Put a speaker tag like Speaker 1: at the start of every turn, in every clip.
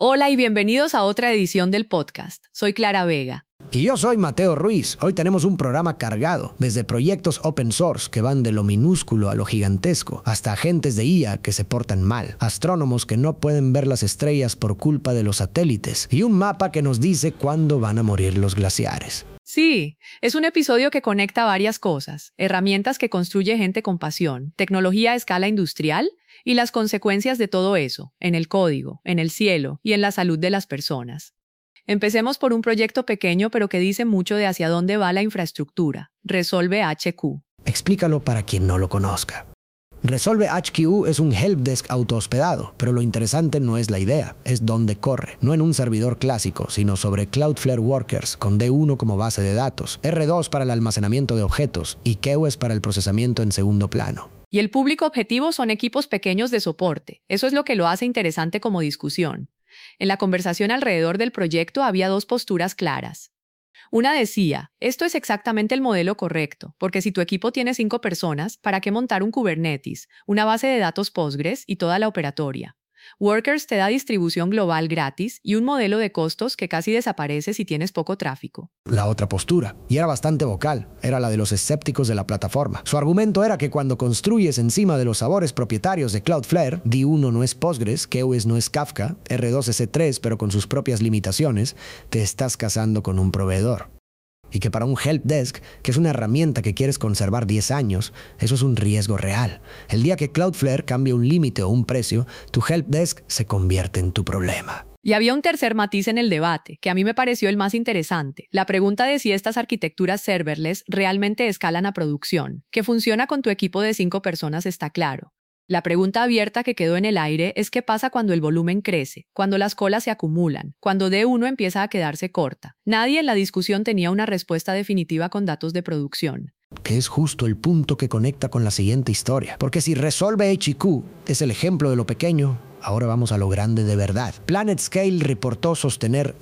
Speaker 1: Hola y bienvenidos a otra edición del podcast. Soy Clara Vega.
Speaker 2: Y yo soy Mateo Ruiz. Hoy tenemos un programa cargado, desde proyectos open source que van de lo minúsculo a lo gigantesco, hasta agentes de IA que se portan mal, astrónomos que no pueden ver las estrellas por culpa de los satélites, y un mapa que nos dice cuándo van a morir los glaciares.
Speaker 1: Sí, es un episodio que conecta varias cosas, herramientas que construye gente con pasión, tecnología a escala industrial y las consecuencias de todo eso, en el código, en el cielo y en la salud de las personas. Empecemos por un proyecto pequeño pero que dice mucho de hacia dónde va la infraestructura. Resolve HQ.
Speaker 2: Explícalo para quien no lo conozca. Resolve HQ es un helpdesk autohospedado, pero lo interesante no es la idea, es dónde corre. No en un servidor clásico, sino sobre Cloudflare Workers, con D1 como base de datos, R2 para el almacenamiento de objetos y KEOS para el procesamiento en segundo plano.
Speaker 1: Y el público objetivo son equipos pequeños de soporte. Eso es lo que lo hace interesante como discusión. En la conversación alrededor del proyecto había dos posturas claras. Una decía, esto es exactamente el modelo correcto, porque si tu equipo tiene 5 personas, ¿para qué montar un Kubernetes, una base de datos Postgres y toda la operatoria? Workers te da distribución global gratis y un modelo de costos que casi desaparece si tienes poco tráfico.
Speaker 2: La otra postura, y era bastante vocal, era la de los escépticos de la plataforma. Su argumento era que cuando construyes encima de los sabores propietarios de Cloudflare, D1 no es Postgres, KEOS no es Kafka, R2 es E3 pero con sus propias limitaciones, te estás casando con un proveedor. Y que para un helpdesk, que es una herramienta que quieres conservar 10 años, eso es un riesgo real. El día que Cloudflare cambie un límite o un precio, tu helpdesk se convierte en tu problema.
Speaker 1: Y había un tercer matiz en el debate, que a mí me pareció el más interesante. La pregunta de si estas arquitecturas serverless realmente escalan a producción. Que funciona con tu equipo de 5 personas está claro. La pregunta abierta que quedó en el aire es qué pasa cuando el volumen crece, cuando las colas se acumulan, cuando D1 empieza a quedarse corta. Nadie en la discusión tenía una respuesta definitiva con datos de producción.
Speaker 2: Que es justo el punto que conecta con la siguiente historia. Porque si Resolve HQ es el ejemplo de lo pequeño, ahora vamos a lo grande de verdad. PlanetScale reportó sostener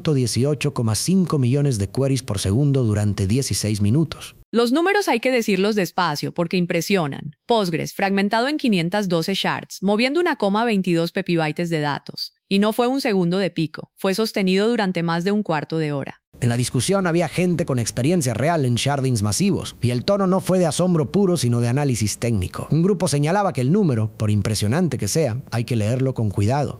Speaker 2: 118,5 millones de queries por segundo durante 16 minutos.
Speaker 1: Los números hay que decirlos despacio porque impresionan. Postgres, fragmentado en 512 shards, moviendo 1,22 pepibytes de datos. Y no fue un segundo de pico, fue sostenido durante más de un cuarto de hora.
Speaker 2: En la discusión había gente con experiencia real en shardings masivos, y el tono no fue de asombro puro, sino de análisis técnico. Un grupo señalaba que el número, por impresionante que sea, hay que leerlo con cuidado.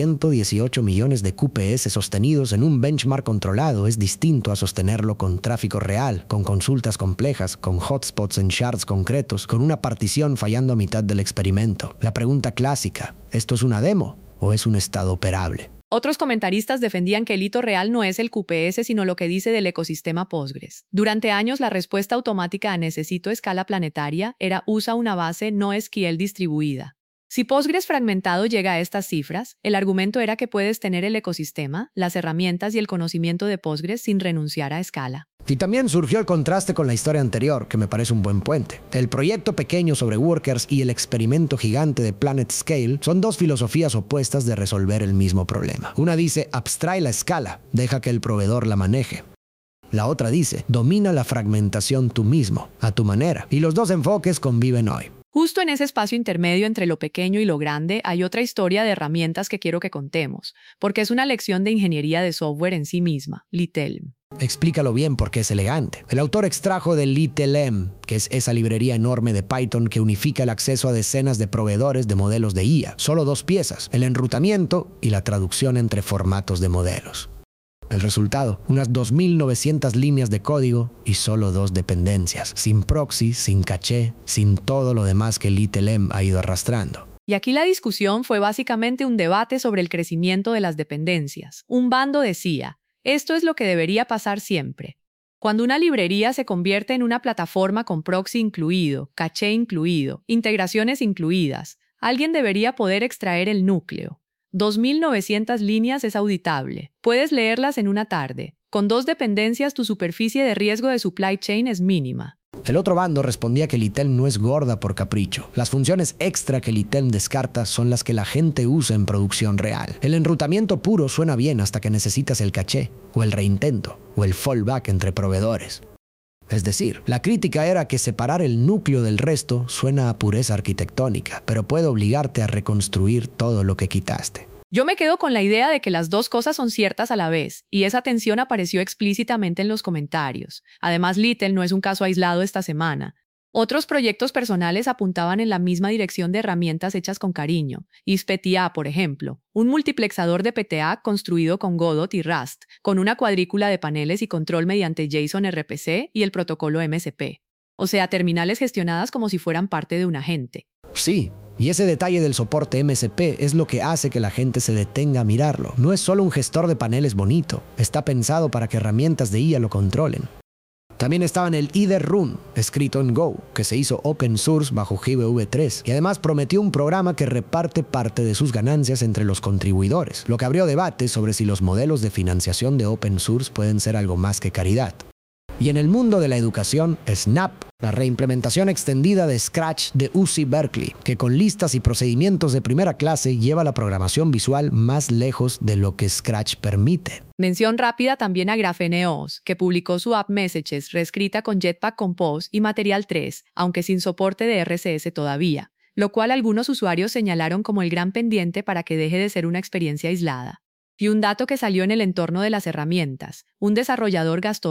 Speaker 2: 118 millones de QPS sostenidos en un benchmark controlado es distinto a sostenerlo con tráfico real, con consultas complejas, con hotspots en shards concretos, con una partición fallando a mitad del experimento. La pregunta clásica, ¿esto es una demo o es un estado operable?
Speaker 1: Otros comentaristas defendían que el hito real no es el QPS, sino lo que dice del ecosistema Postgres. Durante años, la respuesta automática a necesito escala planetaria era usa una base NoSQL distribuida. Si Postgres fragmentado llega a estas cifras, el argumento era que puedes tener el ecosistema, las herramientas y el conocimiento de Postgres sin renunciar a escala.
Speaker 2: Y también surgió el contraste con la historia anterior, que me parece un buen puente. El proyecto pequeño sobre Workers y el experimento gigante de PlanetScale son dos filosofías opuestas de resolver el mismo problema. Una dice, abstrae la escala, deja que el proveedor la maneje. La otra dice, domina la fragmentación tú mismo, a tu manera. Y los dos enfoques conviven hoy.
Speaker 1: Justo en ese espacio intermedio entre lo pequeño y lo grande hay otra historia de herramientas que quiero que contemos, porque es una lección de ingeniería de software en sí misma, LitElm.
Speaker 2: Explícalo bien porque es elegante. El autor extrajo de LitElm, que es esa librería enorme de Python que unifica el acceso a decenas de proveedores de modelos de IA. Solo 2 piezas, el enrutamiento y la traducción entre formatos de modelos. El resultado, unas 2.900 líneas de código y solo 2 dependencias, sin proxy, sin caché, sin todo lo demás que LitElm ha ido arrastrando.
Speaker 1: Y aquí la discusión fue básicamente un debate sobre el crecimiento de las dependencias. Un bando decía, esto es lo que debería pasar siempre. Cuando una librería se convierte en una plataforma con proxy incluido, caché incluido, integraciones incluidas, alguien debería poder extraer el núcleo. 2.900 líneas es auditable. Puedes leerlas en una tarde. Con 2 dependencias tu superficie de riesgo de supply chain es mínima.
Speaker 2: El otro bando respondía que LitElm no es gorda por capricho. Las funciones extra que LitElm descarta son las que la gente usa en producción real. El enrutamiento puro suena bien hasta que necesitas el caché, o el reintento, o el fallback entre proveedores. Es decir, la crítica era que separar el núcleo del resto suena a pureza arquitectónica, pero puede obligarte a reconstruir todo lo que quitaste.
Speaker 1: Yo me quedo con la idea de que las dos cosas son ciertas a la vez, y esa tensión apareció explícitamente en los comentarios. Además, Little no es un caso aislado esta semana. Otros proyectos personales apuntaban en la misma dirección de herramientas hechas con cariño. ISPTA, por ejemplo, un multiplexador de PTA construido con Godot y Rust, con una cuadrícula de paneles y control mediante JSON RPC y el protocolo MSP. O sea, terminales gestionadas como si fueran parte de un agente.
Speaker 2: Sí, y ese detalle del soporte MSP es lo que hace que la gente se detenga a mirarlo. No es solo un gestor de paneles bonito, está pensado para que herramientas de IA lo controlen. También estaban el IDE Run, escrito en Go, que se hizo open source bajo GBV3, y además prometió un programa que reparte parte de sus ganancias entre los contribuidores, lo que abrió debate sobre si los modelos de financiación de open source pueden ser algo más que caridad. Y en el mundo de la educación, Snap, la reimplementación extendida de Scratch de UC Berkeley, que con listas y procedimientos de primera clase lleva la programación visual más lejos de lo que Scratch permite.
Speaker 1: Mención rápida también a Grapheneos, que publicó su app Messages reescrita con Jetpack Compose y Material 3, aunque sin soporte de RCS todavía, lo cual algunos usuarios señalaron como el gran pendiente para que deje de ser una experiencia aislada. Y un dato que salió en el entorno de las herramientas. Un desarrollador gastó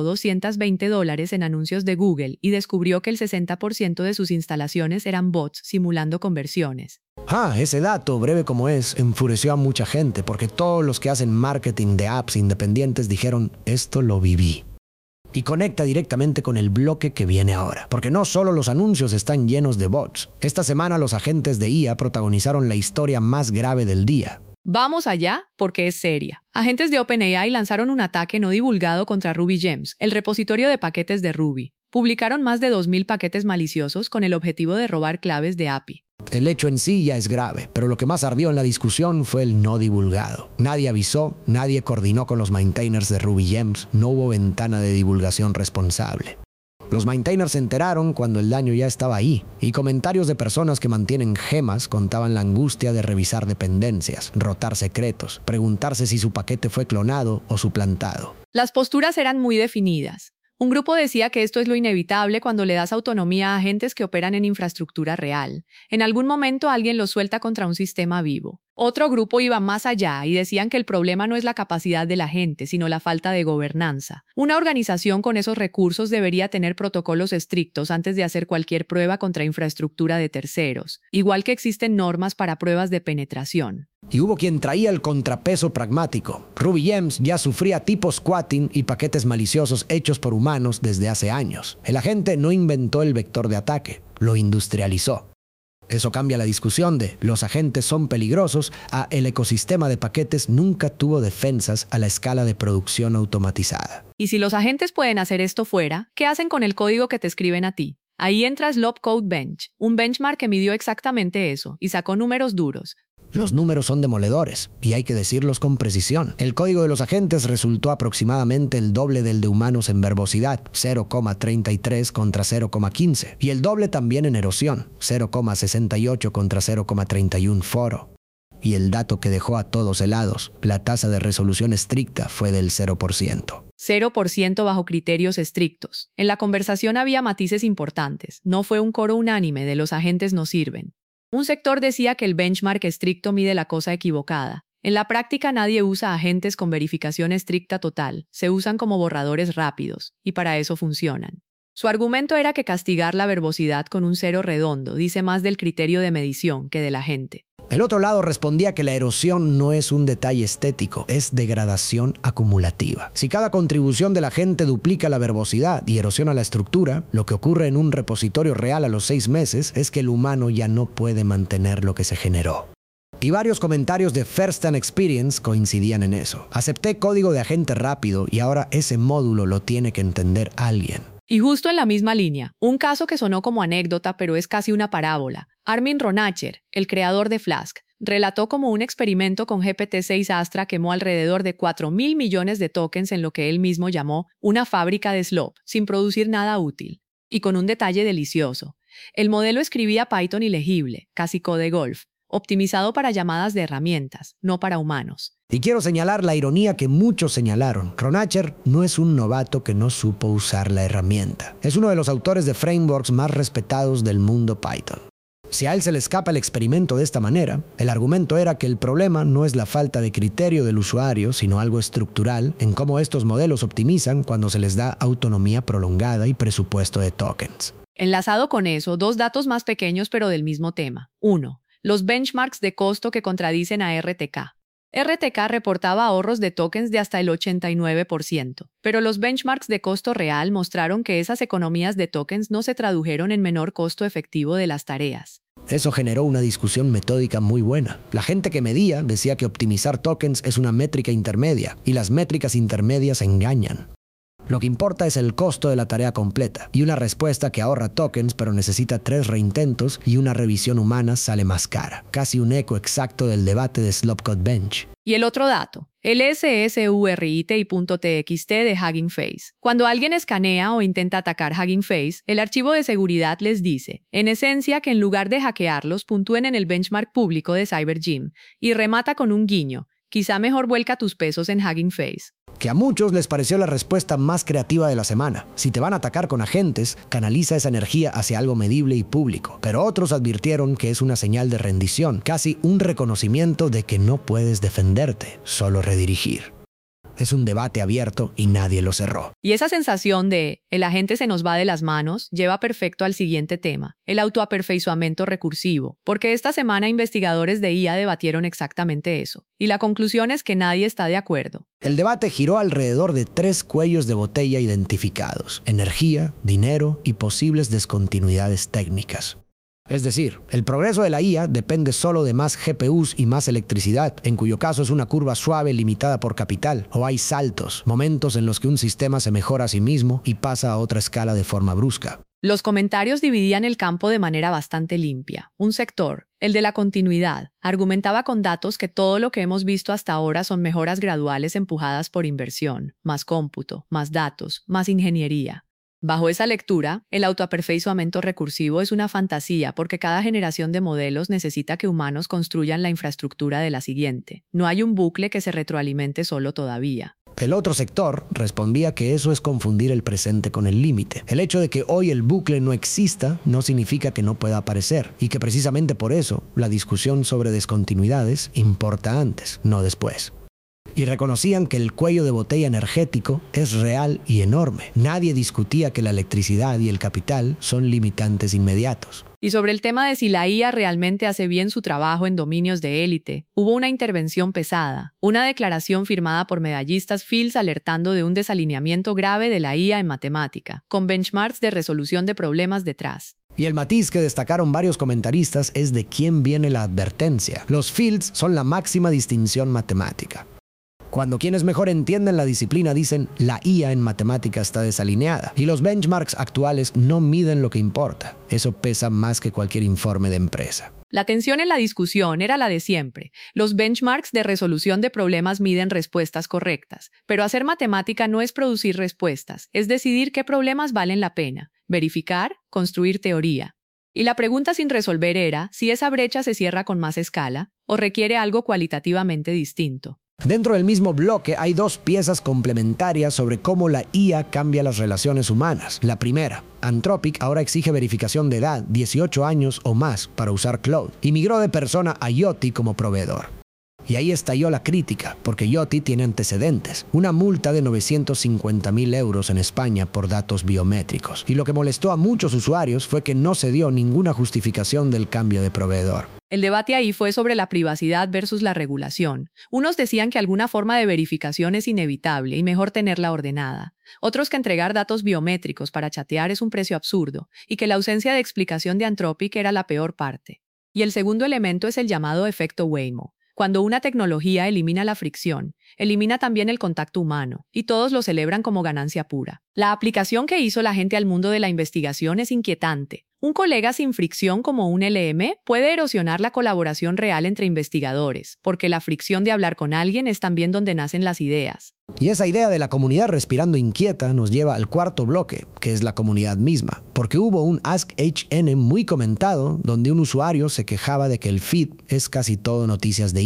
Speaker 1: $220 en anuncios de Google y descubrió que el 60% de sus instalaciones eran bots simulando conversiones.
Speaker 2: Ese dato, breve como es, enfureció a mucha gente porque todos los que hacen marketing de apps independientes dijeron, esto lo viví. Y conecta directamente con el bloque que viene ahora, porque no solo los anuncios están llenos de bots. Esta semana los agentes de IA protagonizaron la historia más grave del día.
Speaker 1: Vamos allá, porque es seria. Agentes de OpenAI lanzaron un ataque no divulgado contra RubyGems, el repositorio de paquetes de Ruby. Publicaron más de 2.000 paquetes maliciosos con el objetivo de robar claves de API.
Speaker 2: El hecho en sí ya es grave, pero lo que más ardió en la discusión fue el no divulgado. Nadie avisó, nadie coordinó con los maintainers de RubyGems, no hubo ventana de divulgación responsable. Los maintainers se enteraron cuando el daño ya estaba ahí, y comentarios de personas que mantienen gemas contaban la angustia de revisar dependencias, rotar secretos, preguntarse si su paquete fue clonado o suplantado.
Speaker 1: Las posturas eran muy definidas. Un grupo decía que esto es lo inevitable cuando le das autonomía a agentes que operan en infraestructura real. En algún momento alguien los suelta contra un sistema vivo. Otro grupo iba más allá y decían que el problema no es la capacidad de la gente, sino la falta de gobernanza. Una organización con esos recursos debería tener protocolos estrictos antes de hacer cualquier prueba contra infraestructura de terceros, igual que existen normas para pruebas de penetración.
Speaker 2: Y hubo quien traía el contrapeso pragmático. RubyGems ya sufría tipo squatting y paquetes maliciosos hechos por humanos desde hace años. El agente no inventó el vector de ataque, lo industrializó. Eso cambia la discusión de los agentes son peligrosos a el ecosistema de paquetes nunca tuvo defensas a la escala de producción automatizada.
Speaker 1: Y si los agentes pueden hacer esto fuera, ¿qué hacen con el código que te escriben a ti? Ahí entra Slope Code Bench, un benchmark que midió exactamente eso y sacó números duros.
Speaker 2: Los números son demoledores, y hay que decirlos con precisión. El código de los agentes resultó aproximadamente el doble del de humanos en verbosidad, 0,33 contra 0,15, y el doble también en erosión, 0,68 contra 0,31 foro. Y el dato que dejó a todos helados, la tasa de resolución estricta fue del 0%.
Speaker 1: 0% bajo criterios estrictos. En la conversación había matices importantes. No fue un coro unánime de los agentes no sirven. Un sector decía que el benchmark estricto mide la cosa equivocada. En la práctica nadie usa agentes con verificación estricta total, se usan como borradores rápidos, y para eso funcionan. Su argumento era que castigar la verbosidad con un cero redondo dice más del criterio de medición que del agente.
Speaker 2: El otro lado respondía que la erosión no es un detalle estético, es degradación acumulativa. Si cada contribución de la gente duplica la verbosidad y erosiona la estructura, lo que ocurre en un repositorio real a los 6 meses es que el humano ya no puede mantener lo que se generó. Y varios comentarios de First Hand Experience coincidían en eso. Acepté código de agente rápido y ahora ese módulo lo tiene que entender alguien.
Speaker 1: Y justo en la misma línea, un caso que sonó como anécdota pero es casi una parábola. Armin Ronacher, el creador de Flask, relató cómo un experimento con GPT-6 Astra quemó alrededor de 4.000 millones de tokens en lo que él mismo llamó una fábrica de slop, sin producir nada útil. Y con un detalle delicioso. El modelo escribía Python ilegible, casi code golf, optimizado para llamadas de herramientas, no para humanos.
Speaker 2: Y quiero señalar la ironía que muchos señalaron. Ronacher no es un novato que no supo usar la herramienta. Es uno de los autores de frameworks más respetados del mundo Python. Si a él se le escapa el experimento de esta manera, el argumento era que el problema no es la falta de criterio del usuario, sino algo estructural en cómo estos modelos optimizan cuando se les da autonomía prolongada y presupuesto de tokens.
Speaker 1: Enlazado con eso, dos datos más pequeños pero del mismo tema. 1. Los benchmarks de costo que contradicen a RTK. RTK reportaba ahorros de tokens de hasta el 89%, pero los benchmarks de costo real mostraron que esas economías de tokens no se tradujeron en menor costo efectivo de las tareas.
Speaker 2: Eso generó una discusión metódica muy buena. La gente que medía decía que optimizar tokens es una métrica intermedia, y las métricas intermedias engañan. Lo que importa es el costo de la tarea completa, y una respuesta que ahorra tokens pero necesita 3 reintentos y una revisión humana sale más cara. Casi un eco exacto del debate de Slopcode Bench.
Speaker 1: Y el otro dato, el SSURIT y .txt de Hugging Face. Cuando alguien escanea o intenta atacar Hugging Face, el archivo de seguridad les dice, en esencia, que en lugar de hackearlos, puntúen en el benchmark público de CyberGym, y remata con un guiño. Quizá mejor vuelca tus pesos en Hugging Face.
Speaker 2: Que a muchos les pareció la respuesta más creativa de la semana. Si te van a atacar con agentes, canaliza esa energía hacia algo medible y público. Pero otros advirtieron que es una señal de rendición, casi un reconocimiento de que no puedes defenderte, solo redirigir. Es un debate abierto y nadie lo cerró.
Speaker 1: Y esa sensación de el agente se nos va de las manos lleva perfecto al siguiente tema, el autoaperfeiçoamento recursivo, porque esta semana investigadores de IA debatieron exactamente eso. Y la conclusión es que nadie está de acuerdo.
Speaker 2: El debate giró alrededor de 3 cuellos de botella identificados: energía, dinero y posibles descontinuidades técnicas. Es decir, el progreso de la IA depende solo de más GPUs y más electricidad, en cuyo caso es una curva suave limitada por capital, o hay saltos, momentos en los que un sistema se mejora a sí mismo y pasa a otra escala de forma brusca.
Speaker 1: Los comentarios dividían el campo de manera bastante limpia. Un sector, el de la continuidad, argumentaba con datos que todo lo que hemos visto hasta ahora son mejoras graduales empujadas por inversión, más cómputo, más datos, más ingeniería. Bajo esa lectura, el autoaperfeiçoamento recursivo es una fantasía porque cada generación de modelos necesita que humanos construyan la infraestructura de la siguiente. No hay un bucle que se retroalimente solo todavía.
Speaker 2: El otro sector respondía que eso es confundir el presente con el límite. El hecho de que hoy el bucle no exista no significa que no pueda aparecer, y que precisamente por eso la discusión sobre descontinuidades importa antes, no después. Y reconocían que el cuello de botella energético es real y enorme. Nadie discutía que la electricidad y el capital son limitantes inmediatos.
Speaker 1: Y sobre el tema de si la IA realmente hace bien su trabajo en dominios de élite, hubo una intervención pesada, una declaración firmada por medallistas Fields alertando de un desalineamiento grave de la IA en matemática, con benchmarks de resolución de problemas detrás.
Speaker 2: Y el matiz que destacaron varios comentaristas es de quién viene la advertencia. Los Fields son la máxima distinción matemática. Cuando quienes mejor entienden la disciplina dicen la IA en matemática está desalineada, y los benchmarks actuales no miden lo que importa. Eso pesa más que cualquier informe de empresa.
Speaker 1: La tensión en la discusión era la de siempre. Los benchmarks de resolución de problemas miden respuestas correctas, pero hacer matemática no es producir respuestas, es decidir qué problemas valen la pena, verificar, construir teoría. Y la pregunta sin resolver era si esa brecha se cierra con más escala o requiere algo cualitativamente distinto.
Speaker 2: Dentro del mismo bloque hay 2 piezas complementarias sobre cómo la IA cambia las relaciones humanas. La primera, Anthropic ahora exige verificación de edad, 18 años o más, para usar Claude, y migró de Persona a Yoti como proveedor. Y ahí estalló la crítica, porque Yoti tiene antecedentes. Una multa de 950.000 euros en España por datos biométricos. Y lo que molestó a muchos usuarios fue que no se dio ninguna justificación del cambio de proveedor.
Speaker 1: El debate ahí fue sobre la privacidad versus la regulación. Unos decían que alguna forma de verificación es inevitable y mejor tenerla ordenada. Otros que entregar datos biométricos para chatear es un precio absurdo y que la ausencia de explicación de Anthropic era la peor parte. Y el segundo elemento es el llamado efecto Waymo. Cuando una tecnología elimina la fricción, elimina también el contacto humano, y todos lo celebran como ganancia pura. La aplicación que hizo la gente al mundo de la investigación es inquietante. Un colega sin fricción como un LM puede erosionar la colaboración real entre investigadores, porque la fricción de hablar con alguien es también donde nacen las ideas.
Speaker 2: Y esa idea de la comunidad respirando inquieta nos lleva al cuarto bloque, que es la comunidad misma, porque hubo un AskHN muy comentado donde un usuario se quejaba de que el feed es casi todo noticias de IA.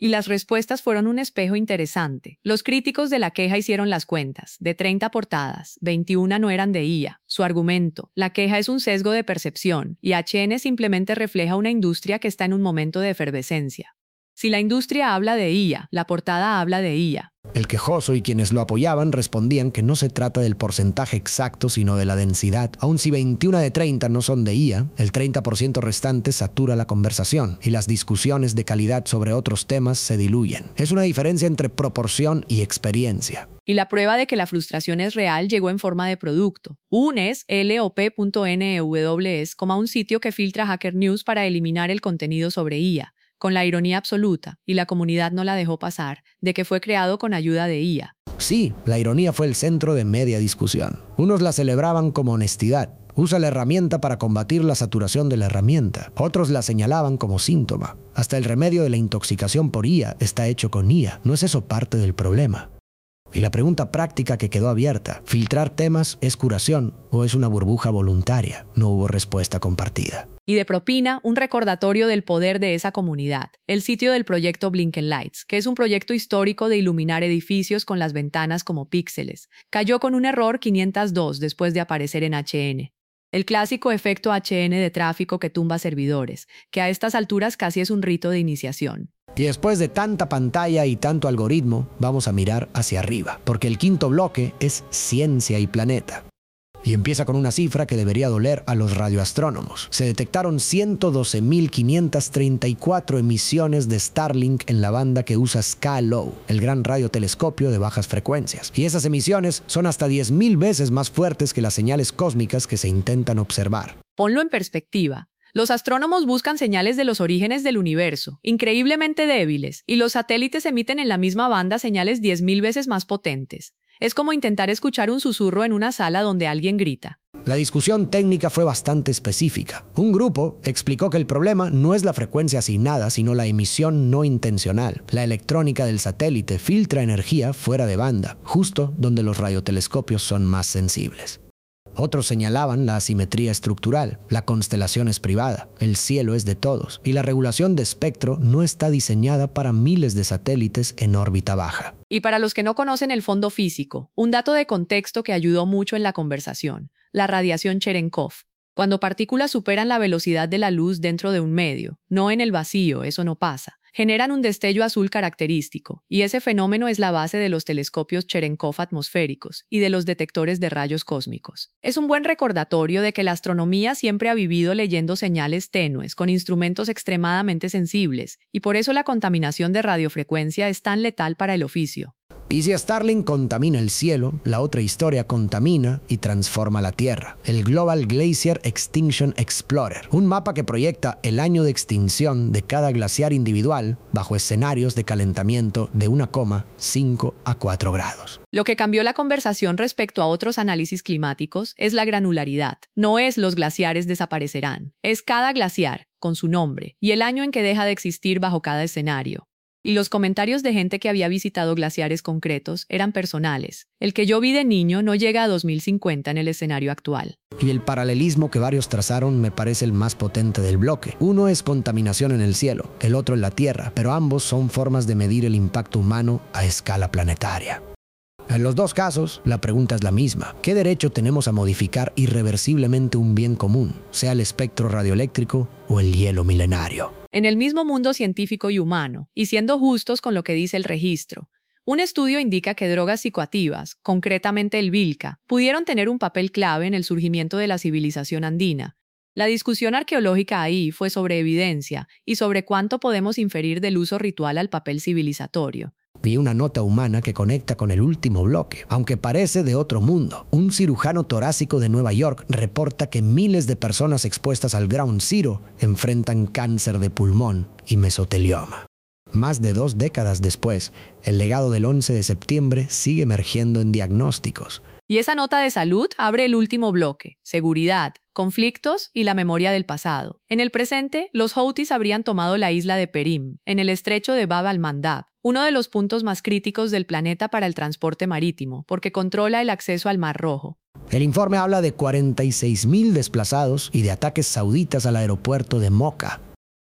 Speaker 1: Y las respuestas fueron un espejo interesante. Los críticos de la queja hicieron las cuentas. De 30 portadas, 21 no eran de IA. Su argumento: la queja es un sesgo de percepción y HN simplemente refleja una industria que está en un momento de efervescencia. Si la industria habla de IA, la portada habla de IA.
Speaker 2: El quejoso y quienes lo apoyaban respondían que no se trata del porcentaje exacto, sino de la densidad. Aun si 21 de 30 no son de IA, el 30% restante satura la conversación y las discusiones de calidad sobre otros temas se diluyen. Es una diferencia entre proporción y experiencia.
Speaker 1: Y la prueba de que la frustración es real llegó en forma de producto. UNES, LOP.NEWS, como un sitio que filtra Hacker News para eliminar el contenido sobre IA, con la ironía absoluta, y la comunidad no la dejó pasar, de que fue creado con ayuda de IA.
Speaker 2: Sí, la ironía fue el centro de media discusión. Unos la celebraban como honestidad. Usa la herramienta para combatir la saturación de la herramienta. Otros la señalaban como síntoma. Hasta el remedio de la intoxicación por IA está hecho con IA. ¿No es eso parte del problema? Y la pregunta práctica que quedó abierta: ¿filtrar temas es curación o es una burbuja voluntaria? No hubo respuesta compartida.
Speaker 1: Y de propina, un recordatorio del poder de esa comunidad, el sitio del proyecto Blinken Lights, que es un proyecto histórico de iluminar edificios con las ventanas como píxeles, cayó con un error 502 después de aparecer en HN. El clásico efecto HN de tráfico que tumba servidores, que a estas alturas casi es un rito de iniciación.
Speaker 2: Y después de tanta pantalla y tanto algoritmo, vamos a mirar hacia arriba, porque el quinto bloque es ciencia y planeta. Y empieza con una cifra que debería doler a los radioastrónomos. Se detectaron 112.534 emisiones de Starlink en la banda que usa Ska-Low, el gran radiotelescopio de bajas frecuencias. Y esas emisiones son hasta 10.000 veces más fuertes que las señales cósmicas que se intentan observar.
Speaker 1: Ponlo en perspectiva. Los astrónomos buscan señales de los orígenes del universo, increíblemente débiles, y los satélites emiten en la misma banda señales 10.000 veces más potentes. Es como intentar escuchar un susurro en una sala donde alguien grita.
Speaker 2: La discusión técnica fue bastante específica. Un grupo explicó que el problema no es la frecuencia asignada, sino la emisión no intencional. La electrónica del satélite filtra energía fuera de banda, justo donde los radiotelescopios son más sensibles. Otros señalaban la asimetría estructural. La constelación es privada, el cielo es de todos, y la regulación de espectro no está diseñada para miles de satélites en órbita baja.
Speaker 1: Y para los que no conocen el fondo físico, un dato de contexto que ayudó mucho en la conversación: la radiación Cherenkov. Cuando partículas superan la velocidad de la luz dentro de un medio, no en el vacío, eso no pasa, generan un destello azul característico, y ese fenómeno es la base de los telescopios Cherenkov atmosféricos y de los detectores de rayos cósmicos. Es un buen recordatorio de que la astronomía siempre ha vivido leyendo señales tenues con instrumentos extremadamente sensibles, y por eso la contaminación de radiofrecuencia es tan letal para el oficio.
Speaker 2: Y si Starlink contamina el cielo, la otra historia contamina y transforma la Tierra. El Global Glacier Extinction Explorer, un mapa que proyecta el año de extinción de cada glaciar individual bajo escenarios de calentamiento de 1,5 a 4 grados.
Speaker 1: Lo que cambió la conversación respecto a otros análisis climáticos es la granularidad. No es los glaciares desaparecerán, es cada glaciar, con su nombre, y el año en que deja de existir bajo cada escenario. Y los comentarios de gente que había visitado glaciares concretos eran personales. El que yo vi de niño no llega a 2050 en el escenario actual.
Speaker 2: Y el paralelismo que varios trazaron me parece el más potente del bloque. Uno es contaminación en el cielo, el otro en la Tierra, pero ambos son formas de medir el impacto humano a escala planetaria. En los dos casos, la pregunta es la misma. ¿Qué derecho tenemos a modificar irreversiblemente un bien común, sea el espectro radioeléctrico o el hielo milenario?
Speaker 1: En el mismo mundo científico y humano, y siendo justos con lo que dice el registro, un estudio indica que drogas psicoactivas, concretamente el Vilca, pudieron tener un papel clave en el surgimiento de la civilización andina. La discusión arqueológica ahí fue sobre evidencia y sobre cuánto podemos inferir del uso ritual al papel civilizatorio.
Speaker 2: Y una nota humana que conecta con el último bloque, aunque parece de otro mundo. Un cirujano torácico de Nueva York reporta que miles de personas expuestas al Ground Zero enfrentan cáncer de pulmón y mesotelioma. Más de 2 décadas después, el legado del 11 de septiembre sigue emergiendo en diagnósticos.
Speaker 1: Y esa nota de salud abre el último bloque: seguridad, conflictos y la memoria del pasado. En el presente, los Houthis habrían tomado la isla de Perim, en el estrecho de Bab al-Mandab, uno de los puntos más críticos del planeta para el transporte marítimo, porque controla el acceso al Mar Rojo.
Speaker 2: El informe habla de 46.000 desplazados y de ataques sauditas al aeropuerto de Mocha.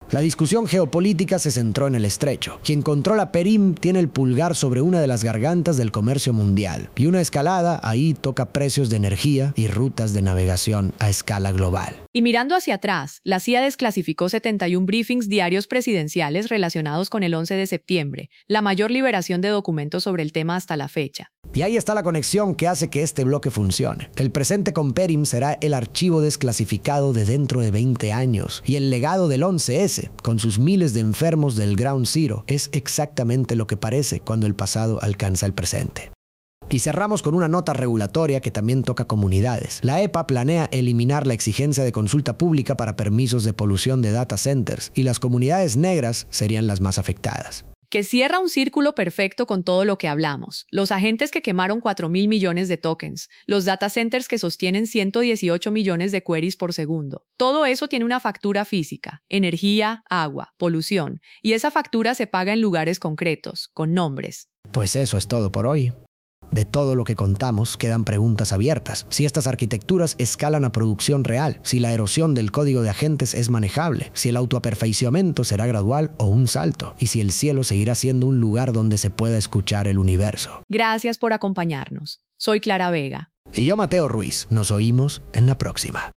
Speaker 2: La discusión geopolítica se centró en el estrecho. Quien controla Perim tiene el pulgar sobre una de las gargantas del comercio mundial, y una escalada ahí toca precios de energía y rutas de navegación a escala global.
Speaker 1: Y mirando hacia atrás, la CIA desclasificó 71 briefings diarios presidenciales relacionados con el 11 de septiembre, la mayor liberación de documentos sobre el tema hasta la fecha.
Speaker 2: Y ahí está la conexión que hace que este bloque funcione. El presente con Perim será el archivo desclasificado de dentro de 20 años. Y el legado del 11S, con sus miles de enfermos del Ground Zero, es exactamente lo que parece cuando el pasado alcanza el presente. Y cerramos con una nota regulatoria que también toca comunidades. La EPA planea eliminar la exigencia de consulta pública para permisos de polución de data centers, y las comunidades negras serían las más afectadas.
Speaker 1: Que cierra un círculo perfecto con todo lo que hablamos. Los agentes que quemaron 4.000 millones de tokens, los data centers que sostienen 118 millones de queries por segundo. Todo eso tiene una factura física: energía, agua, polución. Y esa factura se paga en lugares concretos, con nombres.
Speaker 2: Pues eso es todo por hoy. De todo lo que contamos quedan preguntas abiertas. Si estas arquitecturas escalan a producción real, si la erosión del código de agentes es manejable, si el autoaperfeccionamiento será gradual o un salto, y si el cielo seguirá siendo un lugar donde se pueda escuchar el universo.
Speaker 1: Gracias por acompañarnos. Soy Clara Vega.
Speaker 2: Y yo, Mateo Ruiz. Nos oímos en la próxima.